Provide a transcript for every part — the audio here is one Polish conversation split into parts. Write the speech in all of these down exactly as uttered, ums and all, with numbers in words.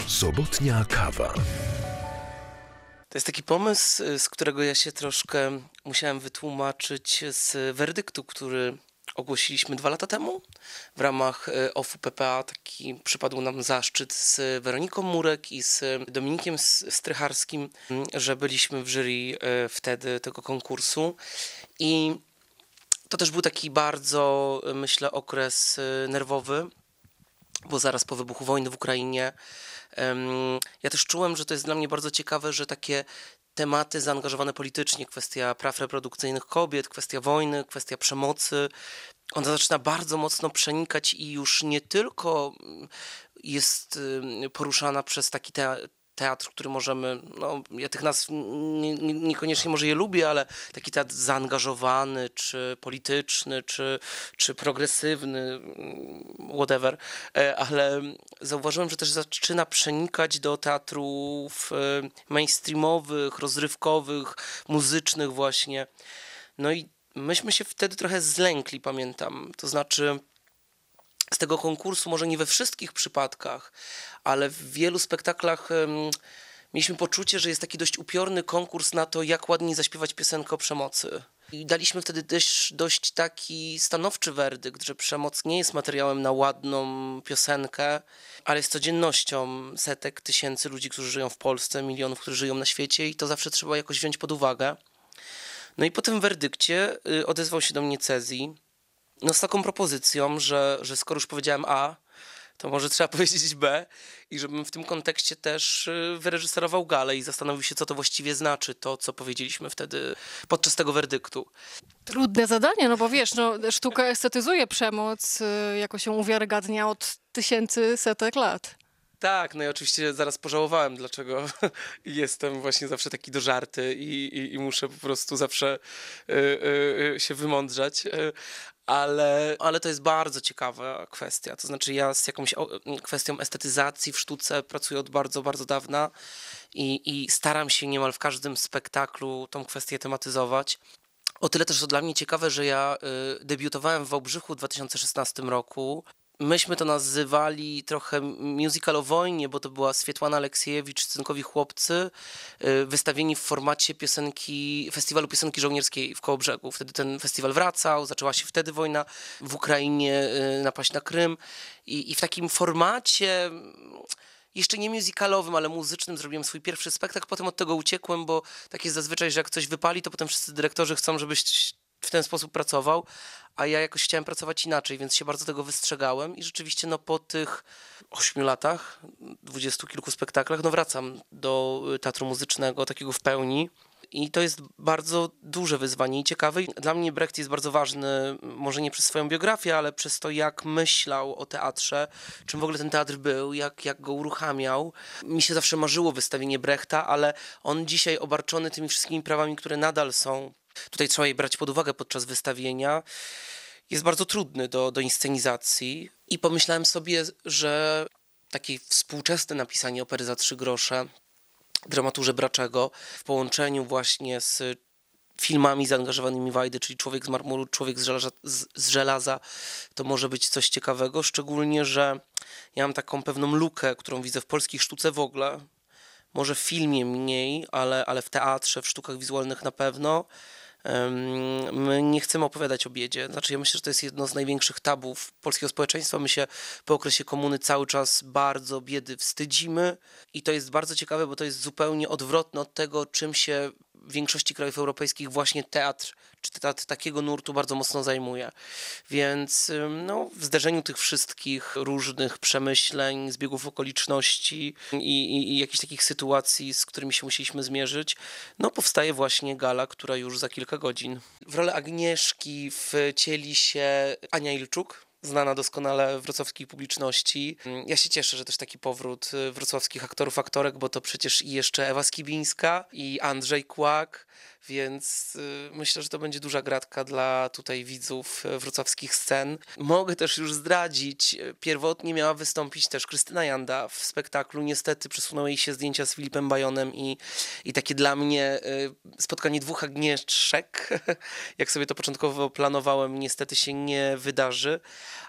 Sobotnia kawa. To jest taki pomysł, z którego ja się troszkę musiałem wytłumaczyć z werdyktu, który ogłosiliśmy dwa lata temu. W ramach O F U P P A taki przypadł nam zaszczyt z Weroniką Murek i z Dominikiem Strycharskim, że byliśmy w jury wtedy tego konkursu. I to też był taki bardzo, myślę, okres nerwowy, bo zaraz po wybuchu wojny w Ukrainie ja też czułem, że to jest dla mnie bardzo ciekawe, że takie tematy zaangażowane politycznie, kwestia praw reprodukcyjnych kobiet, kwestia wojny, kwestia przemocy, ona zaczyna bardzo mocno przenikać i już nie tylko jest poruszana przez taki te, teatr, który możemy, no ja tych nazw nie, nie, niekoniecznie może je lubię, ale taki teatr zaangażowany, czy polityczny, czy, czy progresywny, whatever, ale zauważyłem, że też zaczyna przenikać do teatrów mainstreamowych, rozrywkowych, muzycznych właśnie. No i myśmy się wtedy trochę zlękli, pamiętam, to znaczy z tego konkursu, może nie we wszystkich przypadkach, ale w wielu spektaklach um, mieliśmy poczucie, że jest taki dość upiorny konkurs na to, jak ładnie zaśpiewać piosenkę o przemocy. I daliśmy wtedy też dość taki stanowczy werdykt, że przemoc nie jest materiałem na ładną piosenkę, ale jest codziennością setek tysięcy ludzi, którzy żyją w Polsce, milionów, którzy żyją na świecie i to zawsze trzeba jakoś wziąć pod uwagę. No i po tym werdykcie y, odezwał się do mnie Cezji, no z taką propozycją, że, że skoro już powiedziałem A, to może trzeba powiedzieć B i żebym w tym kontekście też wyreżyserował galę i zastanowił się, co to właściwie znaczy, to co powiedzieliśmy wtedy podczas tego werdyktu. Trudne zadanie, no bo wiesz, no, sztuka estetyzuje przemoc, jako się uwiarygadnia od tysięcy, setek lat. Tak, no i oczywiście zaraz pożałowałem, dlaczego jestem właśnie zawsze taki do żarty i, i, i muszę po prostu zawsze y, y, się wymądrzać. Y, ale, ale to jest bardzo ciekawa kwestia. To znaczy ja z jakąś kwestią estetyzacji w sztuce pracuję od bardzo, bardzo dawna i, i staram się niemal w każdym spektaklu tą kwestię tematyzować. O tyle też to dla mnie ciekawe, że ja y, debiutowałem w Wałbrzychu w dwa tysiące szesnastym roku. Myśmy to nazywali trochę musical o wojnie, bo to była Swietłana Aleksiejewicz, Cynkowi Chłopcy, wystawieni w formacie piosenki, festiwalu piosenki żołnierskiej w Kołobrzegu. Wtedy ten festiwal wracał, zaczęła się wtedy wojna w Ukrainie, napaść na Krym i, i w takim formacie jeszcze nie musicalowym, ale muzycznym zrobiłem swój pierwszy spektakl, potem od tego uciekłem, bo tak jest zazwyczaj, że jak coś wypali, to potem wszyscy dyrektorzy chcą, żebyś w ten sposób pracował, a ja jakoś chciałem pracować inaczej, więc się bardzo tego wystrzegałem i rzeczywiście no po tych ośmiu latach, dwudziestu kilku spektaklach, no wracam do teatru muzycznego, takiego w pełni i to jest bardzo duże wyzwanie i ciekawe. Dla mnie Brecht jest bardzo ważny, może nie przez swoją biografię, ale przez to, jak myślał o teatrze, czym w ogóle ten teatr był, jak, jak go uruchamiał. Mi się zawsze marzyło wystawienie Brechta, ale on dzisiaj obarczony tymi wszystkimi prawami, które nadal są, tutaj trzeba je brać pod uwagę podczas wystawienia, jest bardzo trudny do, do inscenizacji i pomyślałem sobie, że takie współczesne napisanie opery za trzy grosze dramaturze Braczego w połączeniu właśnie z filmami zaangażowanymi w Wajdy, czyli Człowiek z marmuru, Człowiek z żelaza, z, z żelaza, to może być coś ciekawego, szczególnie, że ja mam taką pewną lukę, którą widzę w polskiej sztuce w ogóle, może w filmie mniej, ale, ale w teatrze, w sztukach wizualnych na pewno. My nie chcemy opowiadać o biedzie. Znaczy ja myślę, że to jest jedno z największych tabów polskiego społeczeństwa. My się po okresie komuny cały czas bardzo biedy wstydzimy i to jest bardzo ciekawe, bo to jest zupełnie odwrotne od tego, czym się w większości krajów europejskich właśnie teatr, czy teatr takiego nurtu bardzo mocno zajmuje. Więc no, w zderzeniu tych wszystkich różnych przemyśleń, zbiegów okoliczności i, i, i jakichś takich sytuacji, z którymi się musieliśmy zmierzyć, no powstaje właśnie gala, która już za kilka godzin. W rolę Agnieszki wcieli się Ania Ilczuk, znana doskonale wrocławskiej publiczności. Ja się cieszę, że też taki powrót wrocławskich aktorów, aktorek, bo to przecież i jeszcze Ewa Skibińska i Andrzej Kłak, Więc y, myślę, że to będzie duża gratka dla tutaj widzów e, wrocławskich scen. Mogę też już zdradzić, e, pierwotnie miała wystąpić też Krystyna Janda w spektaklu. Niestety przesunęły jej się zdjęcia z Filipem Bajonem i, i takie dla mnie y, spotkanie dwóch Agnieszek, jak sobie to początkowo planowałem, niestety się nie wydarzy.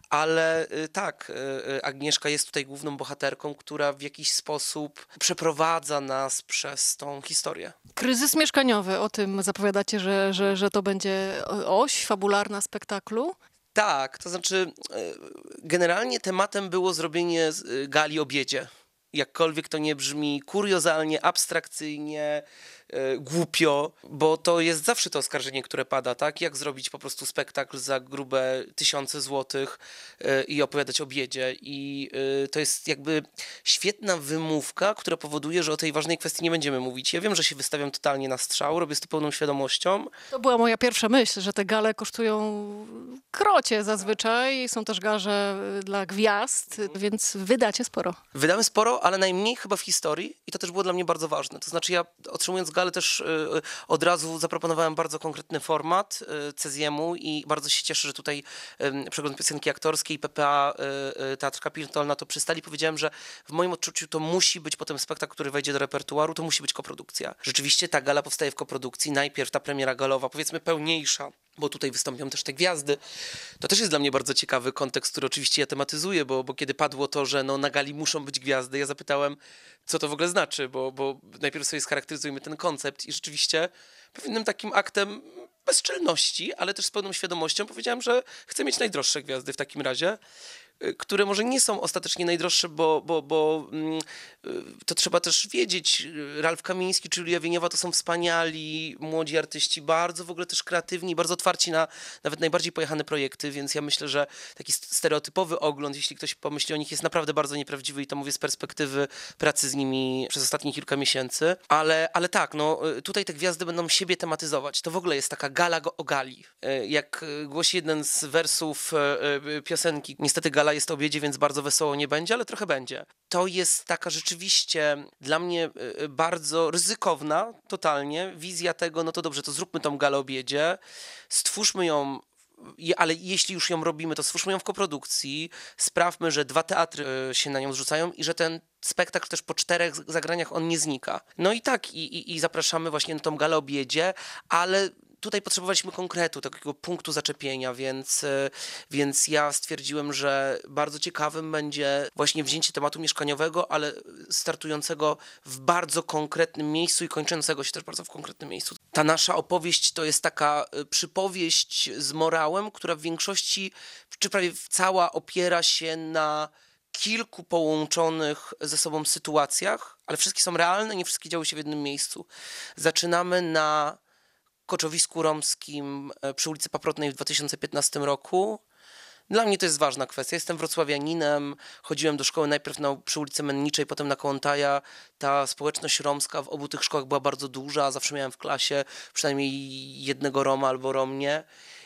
Ale y, tak, y, y, Agnieszka jest tutaj główną bohaterką, która w jakiś sposób przeprowadza nas przez tą historię. Kryzys mieszkaniowy, o tym zapowiadacie, że, że, że to będzie oś fabularna spektaklu. Tak, to znaczy y, generalnie tematem było zrobienie z- y, gali o biedzie. Jakkolwiek to nie brzmi kuriozalnie, abstrakcyjnie, y, głupio, bo to jest zawsze to oskarżenie, które pada, tak? Jak zrobić po prostu spektakl za grube tysiące złotych y, i opowiadać o biedzie. I y, to jest jakby świetna wymówka, która powoduje, że o tej ważnej kwestii nie będziemy mówić. Ja wiem, że się wystawiam totalnie na strzał, robię z to pełną świadomością. To była moja pierwsza myśl, że te gale kosztują krocie zazwyczaj. Są też garze dla gwiazd, więc wydacie sporo. Wydamy sporo, ale najmniej chyba w historii i to też było dla mnie bardzo ważne. To znaczy ja otrzymując galę też y, y, od razu zaproponowałem bardzo konkretny format y, Cezjemu i bardzo się cieszę, że tutaj y, Przegląd Piosenki Aktorskiej i P P A y, y, Teatr Kapitol na to przystali. Powiedziałem, że w moim odczuciu to musi być potem spektakl, który wejdzie do repertuaru, to musi być koprodukcja. Rzeczywiście ta gala powstaje w koprodukcji. Najpierw ta premiera galowa, powiedzmy pełniejsza, bo tutaj wystąpią też te gwiazdy. To też jest dla mnie bardzo ciekawy kontekst, który oczywiście ja tematyzuję, bo, bo kiedy padło to, że no, na gali muszą być gwiazdy, ja zapytałem, co to w ogóle znaczy, bo, bo najpierw sobie scharakteryzujmy ten koncept i rzeczywiście pewnym takim aktem bezczelności, ale też z pełną świadomością powiedziałem, że chcę mieć najdroższe gwiazdy w takim razie, y, które może nie są ostatecznie najdroższe, bo, bo, bo mm, y, to trzeba też wiedzieć. y, Ralf Kamiński czy Julia Wieniawa to są wspaniali młodzi artyści, bardzo w ogóle też kreatywni, bardzo otwarci na nawet najbardziej pojechane projekty, więc ja myślę, że taki st- stereotypowy ogląd, jeśli ktoś pomyśli o nich, jest naprawdę bardzo nieprawdziwy i to mówię z perspektywy pracy z nimi przez ostatnie kilka miesięcy. Ale, ale tak, no y, tutaj te gwiazdy będą siebie tematyzować. To w ogóle jest taka gala go- o gali. Y, Jak y, głosi jeden z wersów y, y, piosenki, niestety gala jest o obiedzie, więc bardzo wesoło nie będzie, ale trochę będzie. To jest taka rzeczywiście dla mnie y, y, bardzo ryzykowna, totalnie, wizja tego, no to dobrze, to zróbmy tą galę o obiedzie, stwórzmy ją, je- ale jeśli już ją robimy, to stwórzmy ją w koprodukcji, sprawmy, że dwa teatry y, się na nią zrzucają i że ten spektakl też po czterech z- zagraniach on nie znika. No i tak, i, i, i zapraszamy właśnie na tą galę o obiedzie, ale tutaj potrzebowaliśmy konkretu, takiego punktu zaczepienia, więc, y, więc ja stwierdziłem, że bardzo ciekawym będzie właśnie wzięcie tematu mieszkaniowego, ale startującego w bardzo konkretnym miejscu i kończącego się też bardzo w konkretnym miejscu. Ta nasza opowieść to jest taka y, przypowieść z morałem, która w większości, czy prawie cała opiera się na kilku połączonych ze sobą sytuacjach, ale wszystkie są realne, nie wszystkie działy się w jednym miejscu. Zaczynamy na koczowisku romskim e, przy ulicy Paprotnej w dwa tysiące piętnastym roku. Dla mnie to jest ważna kwestia. Jestem wrocławianinem, chodziłem do szkoły najpierw na, przy ulicy Menniczej, potem na Kołątaja. Ta społeczność romska w obu tych szkołach była bardzo duża. Zawsze miałem w klasie przynajmniej jednego Roma albo Romnię.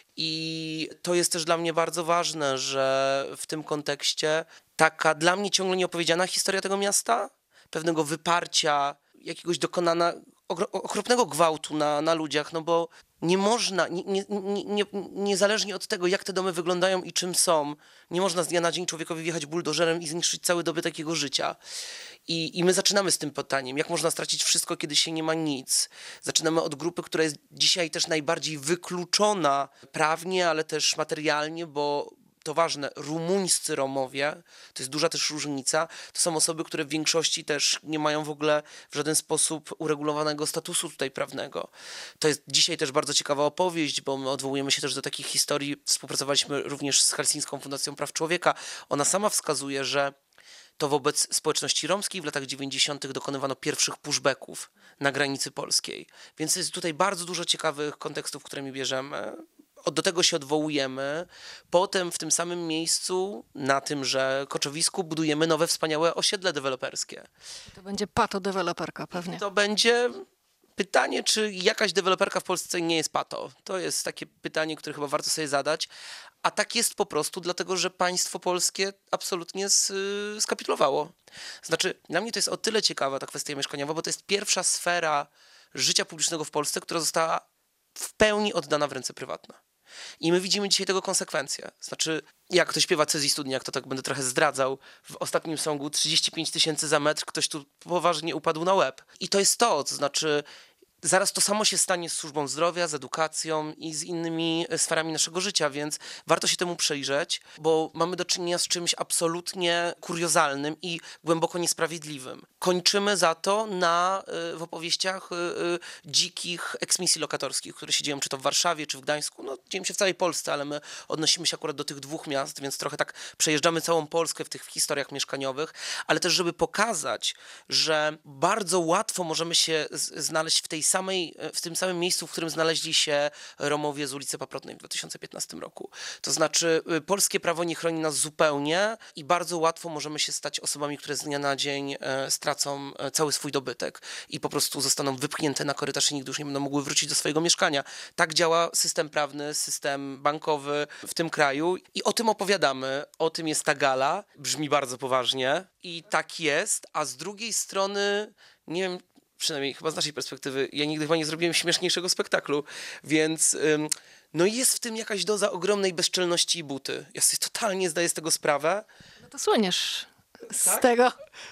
I to jest też dla mnie bardzo ważne, że w tym kontekście taka dla mnie ciągle nieopowiedziana historia tego miasta, pewnego wyparcia, jakiegoś dokonana ogro- okropnego gwałtu na, na ludziach, no bo nie można, nie, nie, nie, nie, niezależnie od tego, jak te domy wyglądają i czym są, nie można z dnia na dzień człowiekowi wjechać buldożerem i zniszczyć cały dobytek jego życia. I, I my zaczynamy z tym pytaniem, jak można stracić wszystko, kiedy się nie ma nic. Zaczynamy od grupy, która jest dzisiaj też najbardziej wykluczona prawnie, ale też materialnie, bo to ważne, rumuńscy Romowie, to jest duża też różnica, to są osoby, które w większości też nie mają w ogóle w żaden sposób uregulowanego statusu tutaj prawnego. To jest dzisiaj też bardzo ciekawa opowieść, bo my odwołujemy się też do takich historii, współpracowaliśmy również z Helsińską Fundacją Praw Człowieka. Ona sama wskazuje, że to wobec społeczności romskiej w latach dziewięćdziesiątych dokonywano pierwszych pushbacków na granicy polskiej. Więc jest tutaj bardzo dużo ciekawych kontekstów, które mi bierzemy. Od- Do tego się odwołujemy. Potem w tym samym miejscu, na tymże koczowisku, budujemy nowe, wspaniałe osiedle deweloperskie. To będzie pato-deweloperka pewnie. To będzie pytanie, czy jakaś deweloperka w Polsce nie jest pato. To jest takie pytanie, które chyba warto sobie zadać. A tak jest po prostu, dlatego że państwo polskie absolutnie s- skapitulowało. Znaczy, dla mnie to jest o tyle ciekawa ta kwestia mieszkaniowa, bo to jest pierwsza sfera życia publicznego w Polsce, która została w pełni oddana w ręce prywatne. I my widzimy dzisiaj tego konsekwencje. Znaczy, jak to śpiewa Cezji Studniak, to tak będę trochę zdradzał, w ostatnim songu trzydzieści pięć tysięcy za metr, ktoś tu poważnie upadł na łeb. I to jest to, to znaczy... Zaraz to samo się stanie z służbą zdrowia, z edukacją i z innymi sferami naszego życia, więc warto się temu przyjrzeć, bo mamy do czynienia z czymś absolutnie kuriozalnym i głęboko niesprawiedliwym. Kończymy za to na, y, w opowieściach y, y, dzikich eksmisji lokatorskich, które się dzieją czy to w Warszawie, czy w Gdańsku. No, dzieją się w całej Polsce, ale my odnosimy się akurat do tych dwóch miast, więc trochę tak przejeżdżamy całą Polskę w tych historiach mieszkaniowych, ale też żeby pokazać, że bardzo łatwo możemy się z- znaleźć w tej samej, w tym samym miejscu, w którym znaleźli się Romowie z ulicy Paprotnej w dwa tysiące piętnastym roku. To znaczy y, polskie prawo nie chroni nas zupełnie i bardzo łatwo możemy się stać osobami, które z dnia na dzień e, stracą e, cały swój dobytek i po prostu zostaną wypchnięte na korytarz i nigdy już nie będą mogły wrócić do swojego mieszkania. Tak działa system prawny, system bankowy w tym kraju i o tym opowiadamy. O tym jest ta gala. Brzmi bardzo poważnie i tak jest, a z drugiej strony nie wiem, przynajmniej chyba z naszej perspektywy, ja nigdy chyba nie zrobiłem śmieszniejszego spektaklu, więc ym, no jest w tym jakaś doza ogromnej bezczelności i buty. Ja sobie totalnie zdaję z tego sprawę. No to słyniesz z Tak? tego.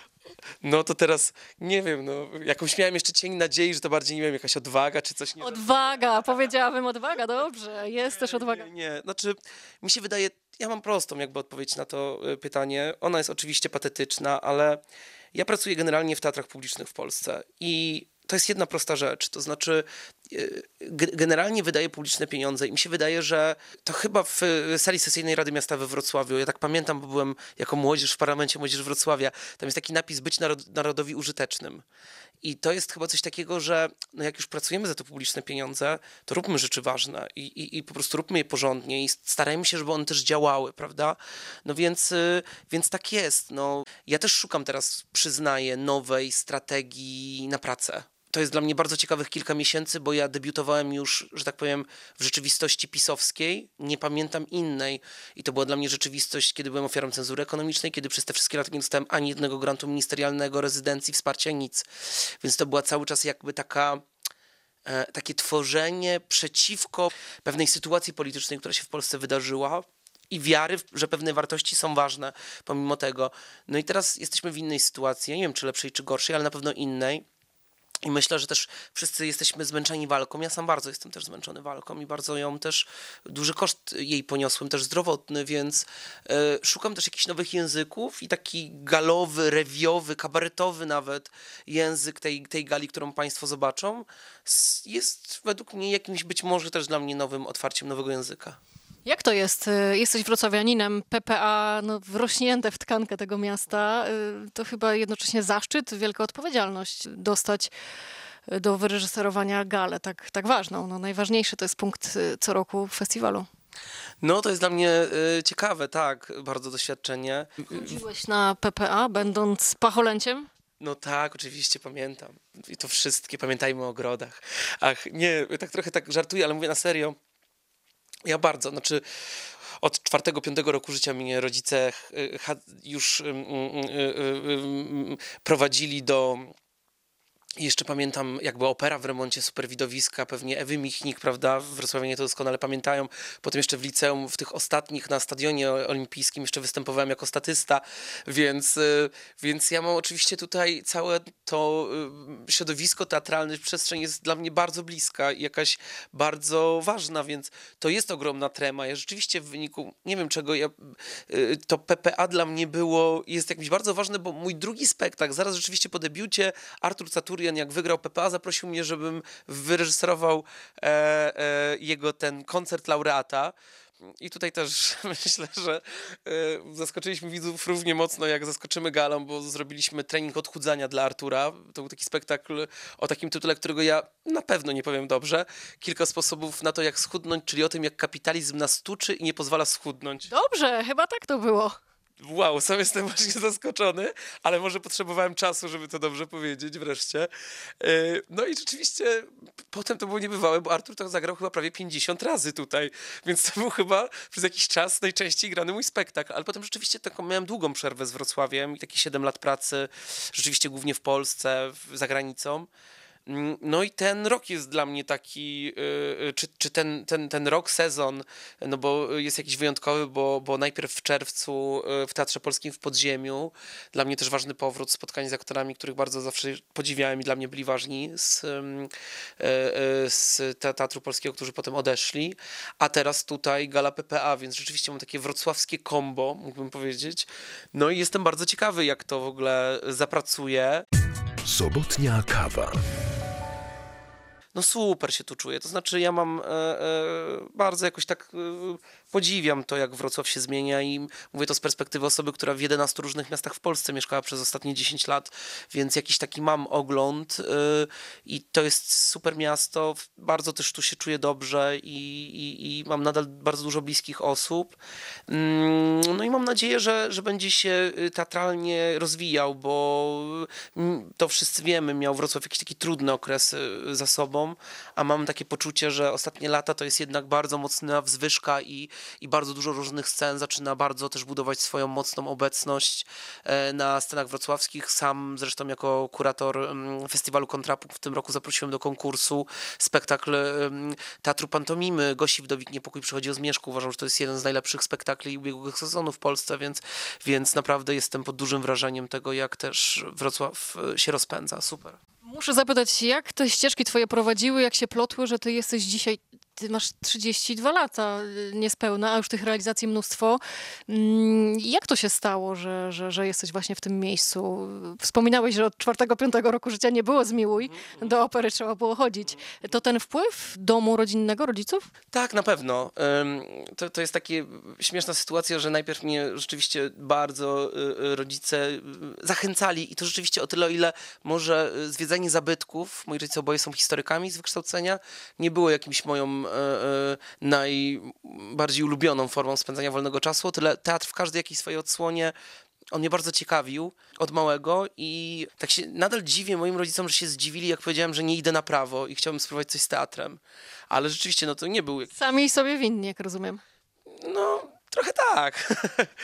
No to teraz, nie wiem, no jakąś miałem jeszcze cień nadziei, że to bardziej, nie wiem, jakaś odwaga czy coś. Nie Odwaga, powiedziałabym odwaga, dobrze, jest też odwaga. Nie, nie, znaczy mi się wydaje, ja mam prostą jakby odpowiedź na to y, pytanie. Ona jest oczywiście patetyczna, ale ja pracuję generalnie w teatrach publicznych w Polsce i to jest jedna prosta rzecz, to znaczy y, ge- generalnie wydaję publiczne pieniądze i mi się wydaje, że to chyba w y, sali sesyjnej Rady Miasta we Wrocławiu, ja tak pamiętam, bo byłem jako młodzież w parlamencie Młodzieży Wrocławia, tam jest taki napis być narod- narodowi użytecznym. I to jest chyba coś takiego, że no jak już pracujemy za te publiczne pieniądze, to róbmy rzeczy ważne i, i, i po prostu róbmy je porządnie i starajmy się, żeby one też działały, prawda? No więc, y, więc tak jest. No. Ja też szukam teraz, przyznaję, nowej strategii na pracę. To jest dla mnie bardzo ciekawych kilka miesięcy, bo ja debiutowałem już, że tak powiem, w rzeczywistości pisowskiej. Nie pamiętam innej. I to była dla mnie rzeczywistość, kiedy byłem ofiarą cenzury ekonomicznej, kiedy przez te wszystkie lata nie dostałem ani jednego grantu ministerialnego, rezydencji, wsparcia, nic. Więc to była cały czas jakby taka, e, takie tworzenie przeciwko pewnej sytuacji politycznej, która się w Polsce wydarzyła. I wiary, w- że pewne wartości są ważne pomimo tego. No i teraz jesteśmy w innej sytuacji. Ja nie wiem, czy lepszej, czy gorszej, ale na pewno innej. I myślę, że też wszyscy jesteśmy zmęczeni walką. Ja sam bardzo jestem też zmęczony walką i bardzo ją też, duży koszt jej poniosłem, też zdrowotny, więc e, szukam też jakichś nowych języków i taki galowy, rewiowy, kabaretowy nawet język tej, tej gali, którą państwo zobaczą, s- jest według mnie jakimś być może też dla mnie nowym otwarciem nowego języka. Jak to jest? Y, Jesteś wrocławianinem, P P A no, wrośnięte w tkankę tego miasta. Y, To chyba jednocześnie zaszczyt, wielka odpowiedzialność dostać y, do wyreżyserowania galę tak, tak ważną. No, najważniejszy to jest punkt y, co roku festiwalu. No to jest dla mnie e, ciekawe, tak, bardzo doświadczenie. Chodziłeś na P P A, będąc pacholęciem? No tak, oczywiście pamiętam. I to wszystkie, pamiętajmy o ogrodach. Ach, nie, tak trochę tak żartuję, ale mówię na serio. Ja bardzo, znaczy od czwartego, piątego roku życia mnie rodzice y, ha- już ym, ym, y, y, ym, prowadzili do... Jeszcze pamiętam, jakby opera w remoncie, super widowiska, pewnie Ewy Michnik, prawda, wrocławianie to doskonale pamiętają. Potem jeszcze w liceum, w tych ostatnich, na stadionie olimpijskim jeszcze występowałem jako statysta, więc, y, więc ja mam oczywiście tutaj całe to y, środowisko teatralne, przestrzeń jest dla mnie bardzo bliska i jakaś bardzo ważna, więc to jest ogromna trema. Ja rzeczywiście w wyniku, nie wiem czego, ja, y, to P P A dla mnie było, jest jakimś bardzo ważne, bo mój drugi spektakl, zaraz rzeczywiście po debiucie, Artur Caturian, jak wygrał P P A, zaprosił mnie, żebym wyreżyserował e, e, jego ten koncert laureata. I tutaj też myślę, że e, zaskoczyliśmy widzów równie mocno, jak zaskoczymy galą, bo zrobiliśmy trening odchudzania dla Artura. To był taki spektakl o takim tytule, którego ja na pewno nie powiem dobrze. Kilka sposobów na to, jak schudnąć, czyli o tym, jak kapitalizm nas tuczy i nie pozwala schudnąć. Dobrze, chyba tak to było. Wow, sam jestem właśnie zaskoczony, ale może potrzebowałem czasu, żeby to dobrze powiedzieć wreszcie. Yy, No i rzeczywiście p- potem to było niebywałe, bo Artur to zagrał chyba prawie pięćdziesiąt razy tutaj, więc to był chyba przez jakiś czas najczęściej grany mój spektakl, ale potem rzeczywiście taką miałem długą przerwę z Wrocławiem i takie siedem lat pracy, rzeczywiście głównie w Polsce, w, za granicą. Mm, No i ten rok jest dla mnie taki, y, czy, czy ten, ten, ten rok, sezon, no bo jest jakiś wyjątkowy, bo, bo najpierw w czerwcu y, w Teatrze Polskim w Podziemiu, dla mnie też ważny powrót, spotkanie z aktorami, których bardzo zawsze podziwiałem i dla mnie byli ważni z, ym, y, y, z te- Teatru Polskiego, którzy potem odeszli, a teraz tutaj Gala P P A, więc rzeczywiście mam takie wrocławskie combo, mógłbym powiedzieć. No i jestem bardzo ciekawy, jak to w ogóle zapracuje. Sobotnia kawa. No super się tu czuję, to znaczy ja mam e, e, bardzo jakoś tak e, podziwiam to, jak Wrocław się zmienia i mówię to z perspektywy osoby, która w jedenastu różnych miastach w Polsce mieszkała przez ostatnie dziesięć lat, więc jakiś taki mam ogląd e, i to jest super miasto, bardzo też tu się czuję dobrze i, i, i mam nadal bardzo dużo bliskich osób. Mm, No i mam nadzieję, że, że będzie się y, teatralnie rozwijał, bo mm, to wszyscy wiemy, miał Wrocław jakiś taki trudny okres y, za sobą, a mam takie poczucie, że ostatnie lata to jest jednak bardzo mocna wzwyżka i, i bardzo dużo różnych scen zaczyna bardzo też budować swoją mocną obecność e, na scenach wrocławskich. Sam zresztą jako kurator mm, Festiwalu Kontrapunkt w tym roku zaprosiłem do konkursu spektakl mm, Teatru Pantomimy Gosi Wdowik Niepokój przychodzi o Zmierzchu. Uważam, że to jest jeden z najlepszych spektakli ubiegłego sezonu w Polsce, więc, więc naprawdę jestem pod dużym wrażeniem tego, jak też Wrocław e, się rozpędza. Super. Muszę zapytać, jak te ścieżki twoje prowadziły, jak się plotły, że ty jesteś dzisiaj, ty masz trzydzieści dwa lata y, niespełna, a już tych realizacji mnóstwo. Mm, Jak to się stało, że, że, że jesteś właśnie w tym miejscu? Wspominałeś, że od czwartego, piątego roku życia nie było zmiłuj, do opery trzeba było chodzić. To ten wpływ domu rodzinnego, rodziców? Tak, na pewno. Ym, To, to jest taka śmieszna sytuacja, że najpierw mnie rzeczywiście bardzo y, y, rodzice y, zachęcali i to rzeczywiście o tyle, o ile może y, zwiedzanie zabytków, moi rodzice oboje są historykami z wykształcenia, nie było jakimś moją y, y, najbardziej ulubioną formą spędzania wolnego czasu, o tyle teatr w każdej jakiejś swojej odsłonie on mnie bardzo ciekawił od małego i tak się nadal dziwię moim rodzicom, że się zdziwili, jak powiedziałem, że nie idę na prawo i chciałbym spróbować coś z teatrem. Ale rzeczywiście, no to nie był... Sami sobie winni, jak rozumiem. No, trochę tak.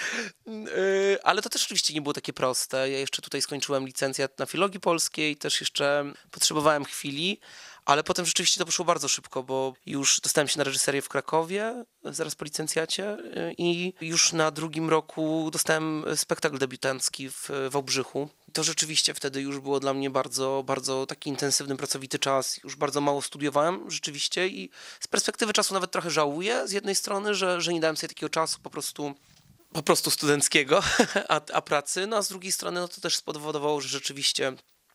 Yy, Ale to też oczywiście nie było takie proste. Ja jeszcze tutaj skończyłem licencjat na filologii polskiej, też jeszcze potrzebowałem chwili, ale potem rzeczywiście to poszło bardzo szybko, bo już dostałem się na reżyserię w Krakowie, zaraz po licencjacie yy, i już na drugim roku dostałem spektakl debiutancki w Wałbrzychu. To rzeczywiście wtedy już było dla mnie bardzo, bardzo taki intensywny, pracowity czas. Już bardzo mało studiowałem rzeczywiście i z perspektywy czasu nawet trochę żałuję z jednej strony, że, że nie dałem sobie takiego czasu po prostu po prostu studenckiego, a, a pracy, no a z drugiej strony no to też spowodowało, że rzeczywiście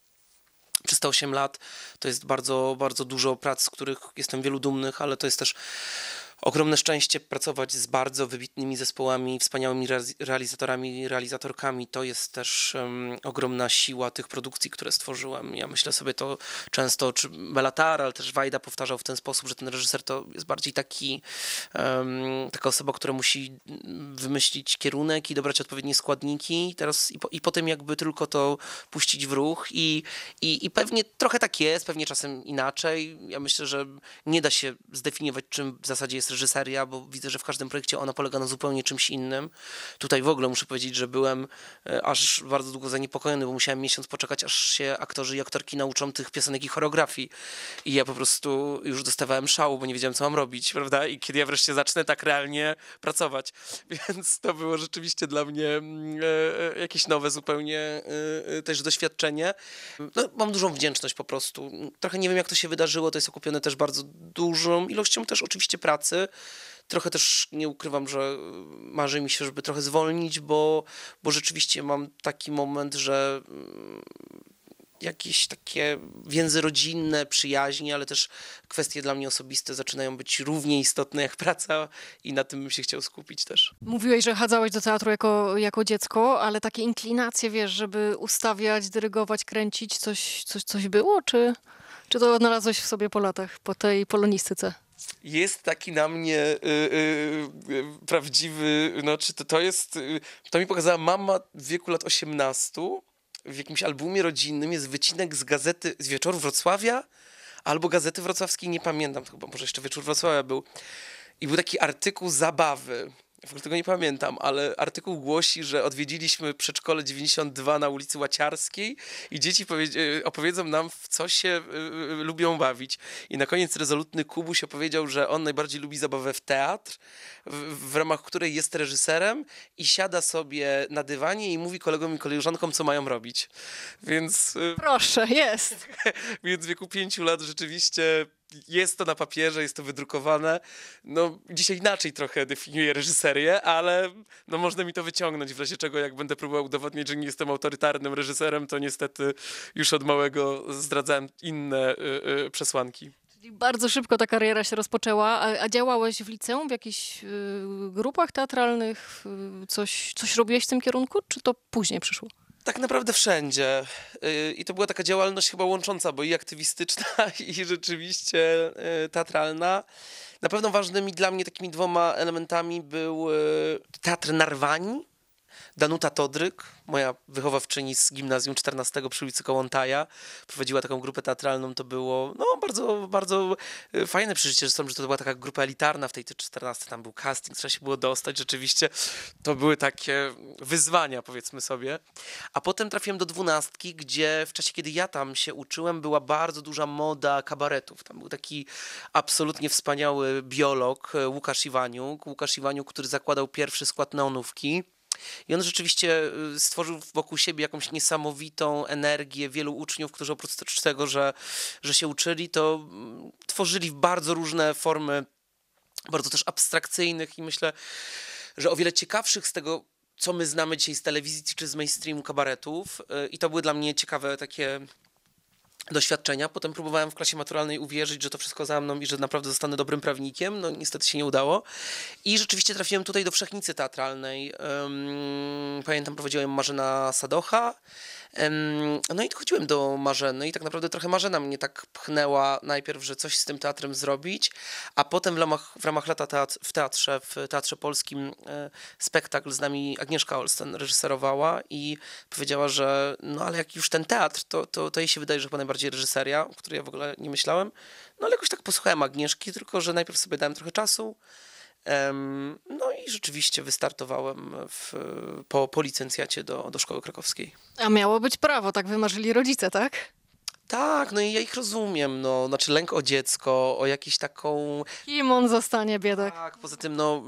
przez te osiem lat to jest bardzo, bardzo dużo prac, z których jestem wielu dumnych, ale to jest też ogromne szczęście pracować z bardzo wybitnymi zespołami, wspaniałymi realiz- realizatorami, realizatorkami. To jest też um, ogromna siła tych produkcji, które stworzyłem. Ja myślę sobie to często, czy Bellatar, ale też Wajda powtarzał w ten sposób, że ten reżyser to jest bardziej taki, um, taka osoba, która musi wymyślić kierunek i dobrać odpowiednie składniki teraz i, po, i potem jakby tylko to puścić w ruch i, i, i pewnie trochę tak jest, pewnie czasem inaczej. Ja myślę, że nie da się zdefiniować, czym w zasadzie jest reżyseria, bo widzę, że w każdym projekcie ona polega na zupełnie czymś innym. Tutaj w ogóle muszę powiedzieć, że byłem e, aż bardzo długo zaniepokojony, bo musiałem miesiąc poczekać, aż się aktorzy i aktorki nauczą tych piosenek i choreografii. I ja po prostu już dostawałem szału, bo nie wiedziałem, co mam robić, prawda? I kiedy ja wreszcie zacznę tak realnie pracować. Więc to było rzeczywiście dla mnie mm, e, jakieś nowe zupełnie e, e, też doświadczenie. No, mam dużą wdzięczność po prostu. Trochę nie wiem, jak to się wydarzyło, to jest okupione też bardzo dużą ilością też oczywiście pracy. Trochę też nie ukrywam, że marzy mi się, żeby trochę zwolnić, bo, bo rzeczywiście mam taki moment, że mm, jakieś takie więzy rodzinne, przyjaźnie, ale też kwestie dla mnie osobiste zaczynają być równie istotne jak praca i na tym bym się chciał skupić też. Mówiłeś, że chadzałeś do teatru jako, jako dziecko, ale takie inklinacje, wiesz, żeby ustawiać, dyrygować, kręcić, coś, coś, coś było? Czy, czy to odnalazłeś w sobie po latach, po tej polonistyce? Jest taki na mnie y, y, y, prawdziwy, no czy to, to jest, y, to mi pokazała mama w wieku lat osiemnastu, w jakimś albumie rodzinnym jest wycinek z gazety, z Wieczoru Wrocławia, albo Gazety Wrocławskiej, nie pamiętam, to chyba może jeszcze Wieczór Wrocławia był. I był taki artykuł zabawy. w ogóle tego nie pamiętam, ale artykuł głosi, że odwiedziliśmy przedszkole dziewięćdziesiąt dwa na ulicy Łaciarskiej i dzieci powie- opowiedzą nam, w co się y, y, lubią bawić. I na koniec rezolutny Kubuś opowiedział, że on najbardziej lubi zabawę w teatr, w, w ramach której jest reżyserem i siada sobie na dywanie i mówi kolegom i koleżankom, co mają robić. Więc, y, Proszę, jest. więc w wieku pięciu lat rzeczywiście jest to na papierze, jest to wydrukowane. No, dzisiaj inaczej trochę definiuję reżyserię, ale no, można mi to wyciągnąć, w razie czego jak będę próbował udowodnić, że nie jestem autorytarnym reżyserem, to niestety już od małego zdradzałem inne y, y, przesłanki. Czyli bardzo szybko ta kariera się rozpoczęła, a, a działałeś w liceum, w jakichś y, grupach teatralnych? Y, coś, coś robiłeś w tym kierunku, czy to później przyszło? Tak naprawdę wszędzie. Yy, I to była taka działalność chyba łącząca, bo i aktywistyczna, i rzeczywiście yy, teatralna. Na pewno ważnymi dla mnie takimi dwoma elementami był yy, teatr Narwani. Danuta Todryk, moja wychowawczyni z gimnazjum czternastego przy ulicy Kołłątaja, prowadziła taką grupę teatralną. To było no, bardzo, bardzo y, fajne przeżycie, zresztą, że to była taka grupa elitarna w tej czternastej. Tam był casting, trzeba się było dostać. Rzeczywiście to były takie wyzwania, powiedzmy sobie. A potem trafiłem do dwunastki, gdzie w czasie, kiedy ja tam się uczyłem, była bardzo duża moda kabaretów. Tam był taki absolutnie wspaniały biolog y, Łukasz Iwaniuk. Łukasz Iwaniuk, który zakładał pierwszy skład Neonówki. I on rzeczywiście stworzył wokół siebie jakąś niesamowitą energię wielu uczniów, którzy oprócz tego, że, że się uczyli, to tworzyli bardzo różne formy, bardzo też abstrakcyjnych i myślę, że o wiele ciekawszych z tego, co my znamy dzisiaj z telewizji czy z mainstreamu kabaretów. I to były dla mnie ciekawe takie doświadczenia. Potem próbowałem w klasie maturalnej uwierzyć, że to wszystko za mną i że naprawdę zostanę dobrym prawnikiem. No niestety się nie udało. I rzeczywiście trafiłem tutaj do Wszechnicy Teatralnej. Um, pamiętam, prowadziłem Marzena Sadocha. Um, no i chodziłem do Marzeny i tak naprawdę trochę Marzena mnie tak pchnęła najpierw, że coś z tym teatrem zrobić, a potem w ramach, w ramach lata teatr, w teatrze, w Teatrze Polskim e, spektakl z nami Agnieszka Olsten reżyserowała i powiedziała, że no ale jak już ten teatr, to, to, to jej się wydaje, że chyba najbardziej reżyseria, o której ja w ogóle nie myślałem. No ale jakoś tak posłuchałem Agnieszki, tylko że najpierw sobie dałem trochę czasu. Um, no i rzeczywiście wystartowałem w, po, po licencjacie do, do Szkoły Krakowskiej. A miało być prawo, tak wymarzyli rodzice, tak? Tak, no i ja ich rozumiem, no, znaczy lęk o dziecko, o jakąś taką... Kim on zostanie, biedak? Tak, poza tym no...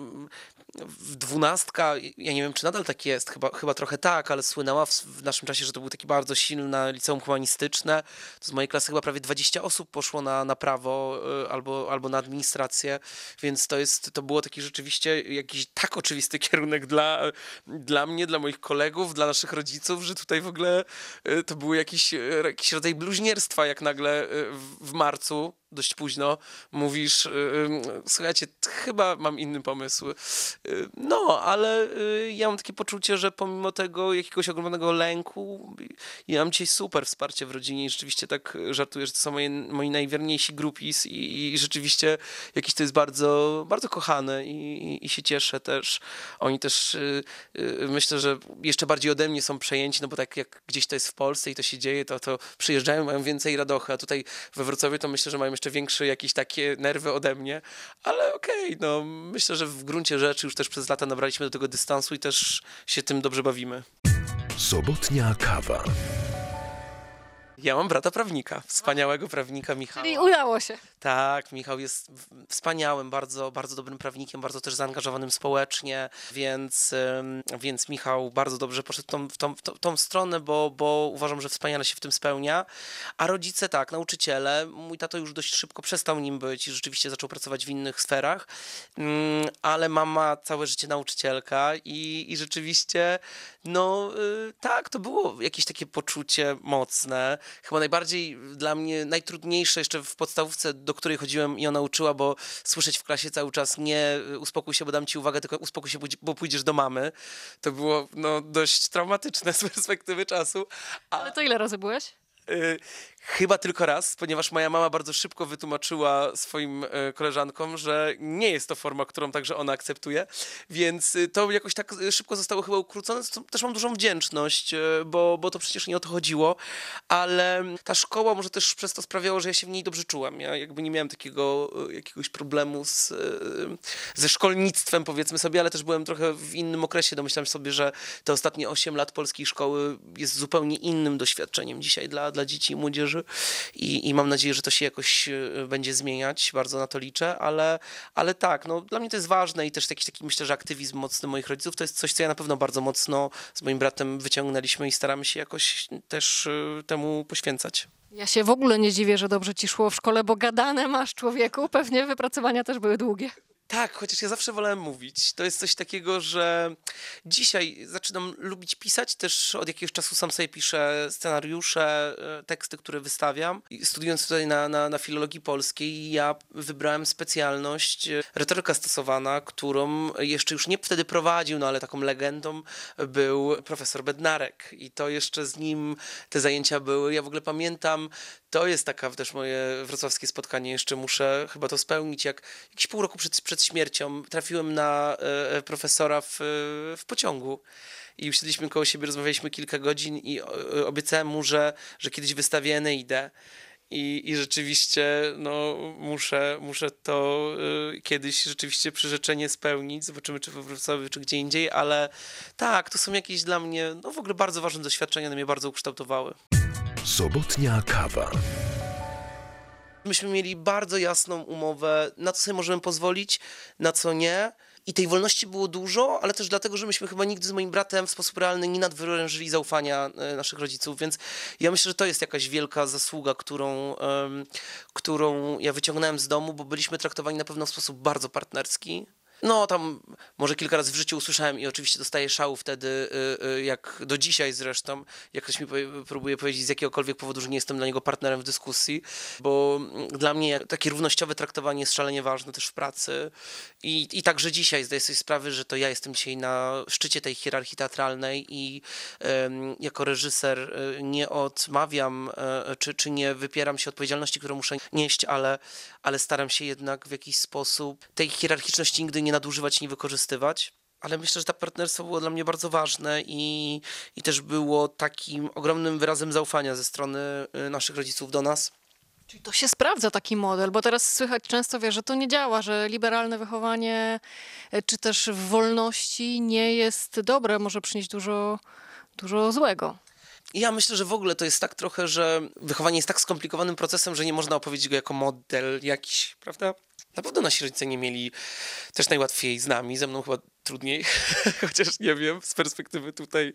W dwunastka, ja nie wiem, czy nadal tak jest, chyba, chyba trochę tak, ale słynęła w, w naszym czasie, że to był taki bardzo silne liceum humanistyczne. To z mojej klasy chyba prawie dwadzieścia osób poszło na, na prawo y, albo, albo na administrację, więc to jest, to było taki rzeczywiście jakiś tak oczywisty kierunek dla, dla mnie, dla moich kolegów, dla naszych rodziców, że tutaj w ogóle y, to był jakiś, y, jakiś rodzaj bluźnierstwa, jak nagle y, w, w marcu, dość późno, mówisz, yy, słuchajcie, chyba mam inny pomysł. Yy, no, ale yy, ja mam takie poczucie, że pomimo tego jakiegoś ogromnego lęku, ja mam dzisiaj super wsparcie w rodzinie i rzeczywiście tak żartuję, że to są moje, moi najwierniejsi groupies i, i rzeczywiście jakiś to jest bardzo, bardzo kochane i, i, i się cieszę też. Oni też yy, yy, myślę, że jeszcze bardziej ode mnie są przejęci, no bo tak jak gdzieś to jest w Polsce i to się dzieje, to, to przyjeżdżają, mają więcej radochy, a tutaj we Wrocławiu to myślę, że mają jeszcze większe jakieś takie nerwy ode mnie, ale okej, okay, no myślę, że w gruncie rzeczy już też przez lata nabraliśmy do tego dystansu i też się tym dobrze bawimy. Sobotnia kawa. Ja mam brata prawnika, wspaniałego prawnika Michała. Czyli udało się. Tak, Michał jest wspaniałym, bardzo, bardzo dobrym prawnikiem, bardzo też zaangażowanym społecznie, więc, więc Michał bardzo dobrze poszedł tą, w, tą, w, tą, w tą stronę, bo, bo uważam, że wspaniale się w tym spełnia. A rodzice tak, nauczyciele, mój tato już dość szybko przestał nim być i rzeczywiście zaczął pracować w innych sferach, ale mama całe życie nauczycielka i, i rzeczywiście, no tak, to było jakieś takie poczucie mocne. Chyba najbardziej dla mnie najtrudniejsze jeszcze w podstawówce, do której chodziłem i ona uczyła, bo słyszeć w klasie cały czas nie uspokój się, bo dam ci uwagę, tylko uspokój się, bo pójdziesz do mamy. To było no, dość traumatyczne z perspektywy czasu. A... Ale to ile razy byłeś? Y, Chyba tylko raz, ponieważ moja mama bardzo szybko wytłumaczyła swoim e, koleżankom, że nie jest to forma, którą także ona akceptuje, więc y, to jakoś tak y, szybko zostało chyba ukrócone. Co też mam dużą wdzięczność, e, bo, bo to przecież nie o to chodziło, ale ta szkoła może też przez to sprawiała, że ja się w niej dobrze czułam. Ja jakby nie miałem takiego e, jakiegoś problemu z, e, ze szkolnictwem, powiedzmy sobie, ale też byłem trochę w innym okresie. Domyślam sobie, że te ostatnie osiem lat polskiej szkoły jest zupełnie innym doświadczeniem dzisiaj dla, dla dzieci i młodzieży. I, I mam nadzieję, że to się jakoś e, będzie zmieniać, bardzo na to liczę, ale, ale tak, no, dla mnie to jest ważne i też jakiś taki, myślę, że aktywizm mocny moich rodziców to jest coś, co ja na pewno bardzo mocno z moim bratem wyciągnęliśmy i staramy się jakoś też e, temu poświęcać. Ja się w ogóle nie dziwię, że dobrze ci szło w szkole, bo gadane masz, człowieku. Pewnie wypracowania też były długie. Tak, chociaż ja zawsze wolałem mówić. To jest coś takiego, że dzisiaj zaczynam lubić pisać. Też od jakiegoś czasu sam sobie piszę scenariusze, e, teksty, które wystawiam. I studiując tutaj na, na, na filologii polskiej, ja wybrałem specjalność e, retoryka stosowana, którą jeszcze już nie wtedy prowadził, no ale taką legendą był profesor Bednarek. I to jeszcze z nim te zajęcia były. Ja w ogóle pamiętam, to jest taka też moje wrocławskie spotkanie, jeszcze muszę chyba to spełnić, jak jakieś pół roku przed, przed śmiercią trafiłem na e, profesora w, w pociągu i usiedliśmy koło siebie, rozmawialiśmy kilka godzin i e, obiecałem mu, że, że kiedyś wystawię Eneidę. I, I rzeczywiście no, muszę, muszę to y, kiedyś rzeczywiście przyrzeczenie spełnić. Zobaczymy, czy we Wrocławiu, czy gdzie indziej, ale tak, to są jakieś dla mnie no, w ogóle bardzo ważne doświadczenia, one mnie bardzo ukształtowały. Sobotnia kawa. Myśmy mieli bardzo jasną umowę, na co sobie możemy pozwolić, na co nie. I tej wolności było dużo, ale też dlatego, że myśmy chyba nigdy z moim bratem w sposób realny nie nadwyrężyli zaufania e, naszych rodziców, więc ja myślę, że to jest jakaś wielka zasługa, którą, em, którą ja wyciągnąłem z domu, bo byliśmy traktowani na pewno w sposób bardzo partnerski. No tam może kilka razy w życiu usłyszałem i oczywiście dostaję szału wtedy, y, y, jak do dzisiaj zresztą, jak ktoś mi powie, próbuje powiedzieć z jakiegokolwiek powodu, że nie jestem dla niego partnerem w dyskusji, bo dla mnie takie równościowe traktowanie jest szalenie ważne też w pracy i, i także dzisiaj zdaję sobie sprawę, że to ja jestem dzisiaj na szczycie tej hierarchii teatralnej i ym, jako reżyser y, nie odmawiam y, czy, czy nie wypieram się odpowiedzialności, którą muszę nieść, ale, ale staram się jednak w jakiś sposób tej hierarchiczności nigdy nie nadużywać, nie wykorzystywać. Ale myślę, że to partnerstwo było dla mnie bardzo ważne i, i też było takim ogromnym wyrazem zaufania ze strony y, naszych rodziców do nas. Czyli to się sprawdza taki model, bo teraz słychać często, wiesz, że to nie działa, że liberalne wychowanie e, czy też w wolności nie jest dobre, może przynieść dużo, dużo złego. I ja myślę, że w ogóle to jest tak trochę, że wychowanie jest tak skomplikowanym procesem, że nie można opowiedzieć go jako model jakiś, prawda? Na pewno nasi rodzice nie mieli też najłatwiej z nami, ze mną chyba trudniej, chociaż nie wiem, z perspektywy tutaj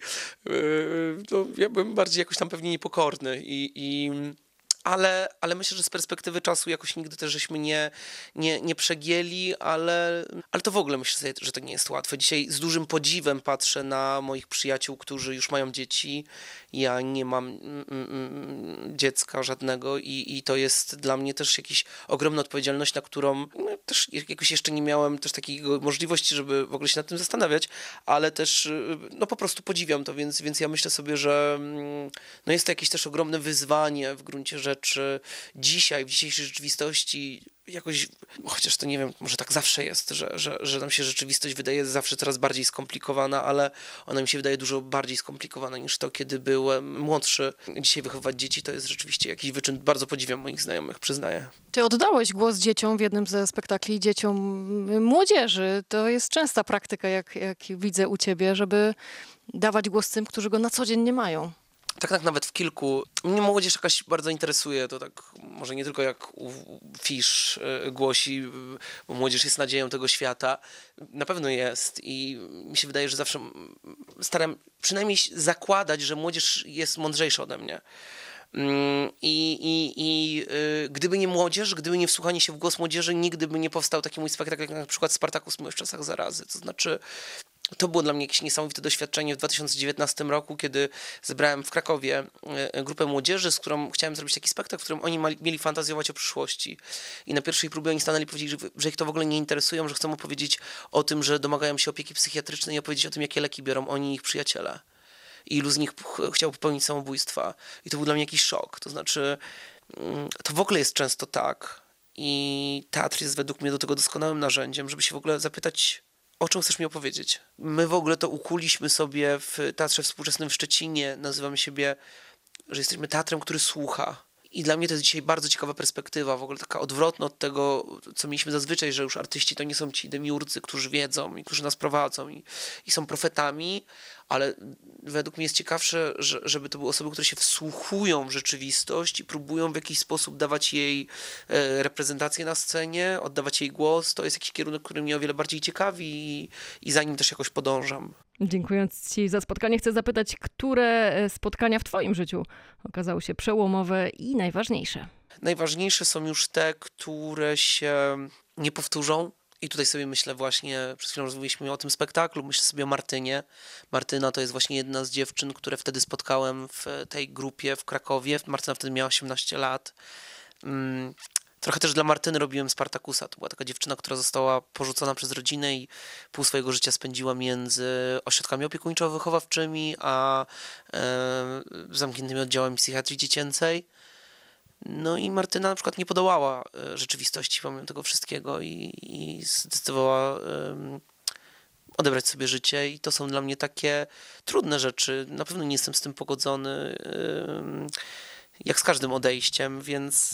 yy, no, ja byłem bardziej jakoś tam pewnie niepokorny i, i ale, ale myślę, że z perspektywy czasu jakoś nigdy też żeśmy nie, nie, nie przegięli, ale, ale to w ogóle myślę sobie, że to nie jest łatwe. Dzisiaj z dużym podziwem patrzę na moich przyjaciół, którzy już mają dzieci. Ja nie mam mm, mm, dziecka żadnego i, i to jest dla mnie też jakaś ogromna odpowiedzialność, na którą no, też jakoś jeszcze nie miałem też takiej możliwości, żeby w ogóle się nad tym zastanawiać, ale też no po prostu podziwiam to, więc, więc ja myślę sobie, że no jest to jakieś też ogromne wyzwanie w gruncie rzeczy dzisiaj, w dzisiejszej rzeczywistości jakoś, chociaż to nie wiem, może tak zawsze jest, że, że, że nam się rzeczywistość wydaje zawsze coraz bardziej skomplikowana, ale ona mi się wydaje dużo bardziej skomplikowana niż to, kiedy byłem młodszy. Dzisiaj wychowywać dzieci to jest rzeczywiście jakiś wyczyn. Bardzo podziwiam moich znajomych, przyznaję. Ty oddałeś głos dzieciom w jednym ze spektakli, dzieciom młodzieży. To jest częsta praktyka, jak, jak widzę u ciebie, żeby dawać głos tym, którzy go na co dzień nie mają. Tak, tak, nawet w kilku. Mnie młodzież jakaś bardzo interesuje, to tak może nie tylko jak Fish y, głosi, bo młodzież jest nadzieją tego świata. Na pewno jest i mi się wydaje, że zawsze staram przynajmniej zakładać, że młodzież jest mądrzejsza ode mnie. I, i, i y, gdyby nie młodzież, gdyby nie wsłuchanie się w głos młodzieży, nigdy by nie powstał taki mój spektakl, jak na przykład Spartacus Miłość w czasach zarazy. To znaczy, to było dla mnie jakieś niesamowite doświadczenie w dwa tysiące dziewiętnastym roku, kiedy zebrałem w Krakowie grupę młodzieży, z którą chciałem zrobić taki spektakl, w którym oni mali, mieli fantazjować o przyszłości. I na pierwszej próbie oni stanęli i powiedzieli, że, że ich to w ogóle nie interesują, że chcą opowiedzieć o tym, że domagają się opieki psychiatrycznej i opowiedzieć o tym, jakie leki biorą oni i ich przyjaciele. i ilu z nich ch- chciało popełnić samobójstwa. I to był dla mnie jakiś szok. To znaczy, mm, to w ogóle jest często tak i teatr jest według mnie do tego doskonałym narzędziem, żeby się w ogóle zapytać, o czym chcesz mi opowiedzieć. My w ogóle to ukuliśmy sobie w Teatrze Współczesnym w Szczecinie. Nazywamy siebie, że jesteśmy teatrem, który słucha. I dla mnie to jest dzisiaj bardzo ciekawa perspektywa, w ogóle taka odwrotna od tego, co mieliśmy zazwyczaj, że już artyści to nie są ci demiurdzy, którzy wiedzą i którzy nas prowadzą i, i są profetami, ale według mnie jest ciekawsze, że, żeby to były osoby, które się wsłuchują w rzeczywistość i próbują w jakiś sposób dawać jej e, reprezentację na scenie, oddawać jej głos. To jest jakiś kierunek, który mnie o wiele bardziej ciekawi i, i za nim też jakoś podążam. Dziękując Ci za spotkanie, chcę zapytać, które spotkania w Twoim życiu okazały się przełomowe i najważniejsze? Najważniejsze są już te, które się nie powtórzą. I tutaj sobie myślę właśnie, przed chwilą rozmawialiśmy o tym spektaklu, myślę sobie o Martynie. Martyna to jest właśnie jedna z dziewczyn, które wtedy spotkałem w tej grupie w Krakowie. Martyna wtedy miała osiemnaście lat. Mm. Trochę też dla Martyny robiłem Spartakusa. To była taka dziewczyna, która została porzucona przez rodzinę i pół swojego życia spędziła między ośrodkami opiekuńczo-wychowawczymi a e, zamkniętymi oddziałami psychiatrii dziecięcej. No i Martyna na przykład nie podołała e, rzeczywistości pomimo tego wszystkiego i, i zdecydowała e, odebrać sobie życie i to są dla mnie takie trudne rzeczy. Na pewno nie jestem z tym pogodzony. E, jak z każdym odejściem, więc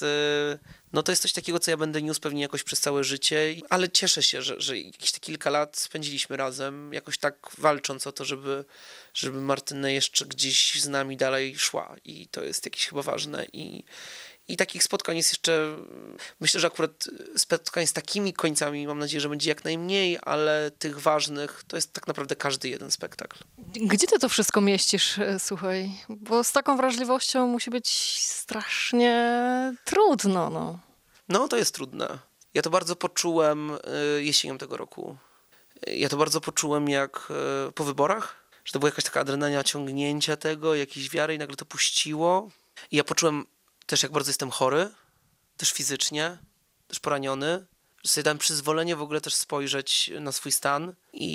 no to jest coś takiego, co ja będę niósł pewnie jakoś przez całe życie, ale cieszę się, że, że jakieś te kilka lat spędziliśmy razem, jakoś tak walcząc o to, żeby, żeby Martyna jeszcze gdzieś z nami dalej szła i to jest jakieś chyba ważne i I takich spotkań jest jeszcze, myślę, że akurat spotkań z takimi końcami mam nadzieję, że będzie jak najmniej, ale tych ważnych to jest tak naprawdę każdy jeden spektakl. Gdzie ty to wszystko mieścisz, słuchaj? Bo z taką wrażliwością musi być strasznie trudno, no. No, to jest trudne. Ja to bardzo poczułem y, jesienią tego roku. Ja to bardzo poczułem jak y, po wyborach, że to była jakaś taka adrenalina ciągnięcia tego, jakiejś wiary i nagle to puściło. I ja poczułem też, jak bardzo jestem chory, też fizycznie, też poraniony, że sobie dałem przyzwolenie w ogóle też spojrzeć na swój stan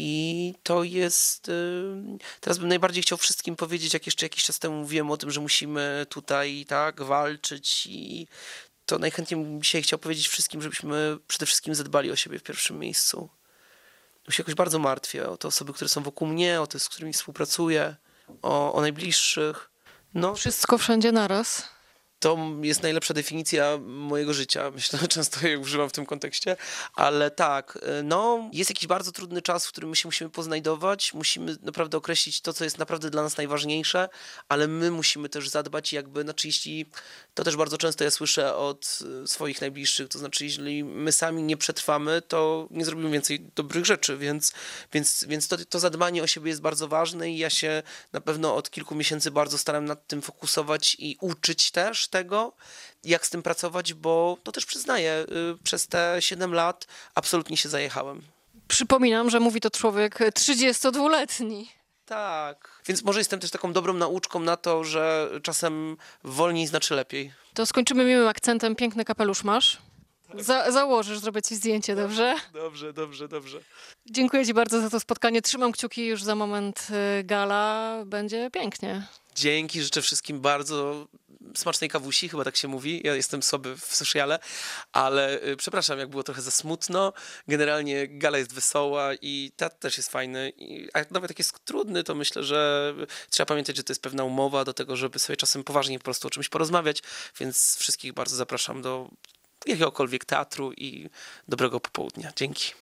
i to jest... Yy, teraz bym najbardziej chciał wszystkim powiedzieć, jak jeszcze jakiś czas temu mówiłem o tym, że musimy tutaj tak walczyć i to najchętniej bym dzisiaj chciał powiedzieć wszystkim, żebyśmy przede wszystkim zadbali o siebie w pierwszym miejscu. Ja się jakoś bardzo martwię o te osoby, które są wokół mnie, o te, z którymi współpracuję, o, o najbliższych. No, Wszystko wszędzie naraz. to jest najlepsza definicja mojego życia. Myślę, że często jej używam w tym kontekście, ale tak, no jest jakiś bardzo trudny czas, w którym my się musimy poznajdować, musimy naprawdę określić to, co jest naprawdę dla nas najważniejsze, ale my musimy też zadbać jakby, znaczy jeśli, to też bardzo często ja słyszę od swoich najbliższych, to znaczy jeśli my sami nie przetrwamy, to nie zrobimy więcej dobrych rzeczy, więc, więc, więc to, to zadbanie o siebie jest bardzo ważne i ja się na pewno od kilku miesięcy bardzo staram nad tym fokusować i uczyć też tego, jak z tym pracować, bo to też przyznaję, y, przez te siedem lat absolutnie się zajechałem. Przypominam, że mówi to człowiek trzydziestodwuletni. Tak. Więc może jestem też taką dobrą nauczką na to, że czasem wolniej znaczy lepiej. To skończymy miłym akcentem. Piękny kapelusz masz. Za- założysz, zrobię ci zdjęcie, dobrze? Dobrze, dobrze, dobrze. Dziękuję ci bardzo za to spotkanie. Trzymam kciuki, już za moment y, gala będzie pięknie. Dzięki, życzę wszystkim bardzo smacznej kawusi, chyba tak się mówi. Ja jestem słaby w sociale, ale y, przepraszam, jak było trochę za smutno. Generalnie gala jest wesoła i teatr też jest fajny. I, a nawet jak jest trudny, to myślę, że trzeba pamiętać, że to jest pewna umowa do tego, żeby sobie czasem poważnie po prostu o czymś porozmawiać, więc wszystkich bardzo zapraszam do jakiegokolwiek teatru i dobrego popołudnia. Dzięki.